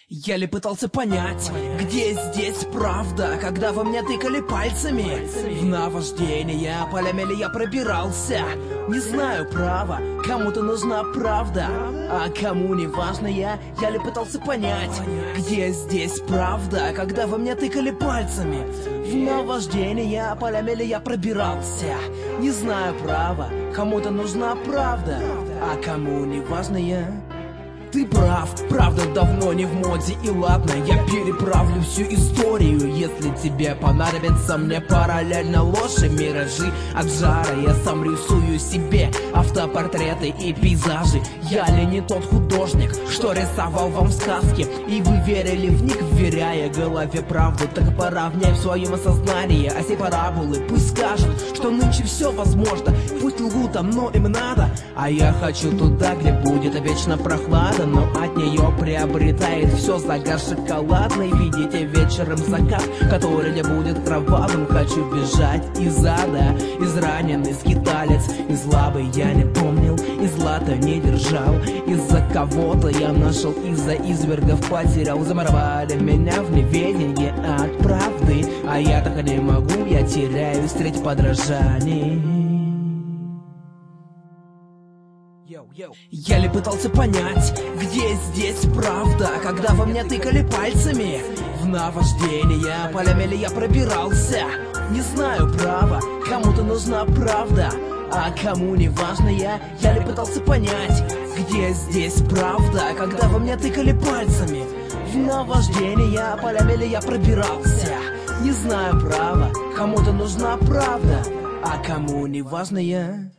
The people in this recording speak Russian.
Еле пытался понять, где здесь правда, когда во меня тыкали пальцами. В наваждение, полями ли я пробирался. Не знаю права, кому-то нужна правда, а кому не важно я еле пытался понять, где здесь правда, когда во меня тыкали пальцами. В наваждение, полями ли я пробирался. Не знаю права, кому-то нужна правда, а кому не важно я. Ты прав, правда давно не в моде, и ладно, я переправлю всю историю. Если тебе понадобится мне параллельно ложь и миражи от жара, я сам рисую себе автопортреты и пейзажи. Я ли не тот художник, что рисовал вам сказки, и вы верили в них, вверяя голове правду? Так поравняй в своем осознании оси параболы. Пусть скажут, что нынче все возможно, пусть лгут, но им надо. А я хочу туда, где будет вечно прохлада, но от нее приобретает все загар шоколадный. Видите вечером закат, который не будет кровавым. Хочу бежать из ада, израненный скиталец. Из лавы я не помнил, из злата не держал. Из-за кого-то я нашел, из-за извергов потерял. Заморовали меня в неведении от правды, а я так не могу, я теряюсь среди подражаний. Еле пытался понять, где здесь правда, когда во меня тыкали пальцами. В наваждение, полями ли я пробирался. Не знаю права, кому-то нужна правда, а кому не важно я еле пытался понять, где здесь правда, когда во меня тыкали пальцами. В наваждение, полями ли я пробирался. Не знаю права, кому-то нужна правда, а кому не важно я.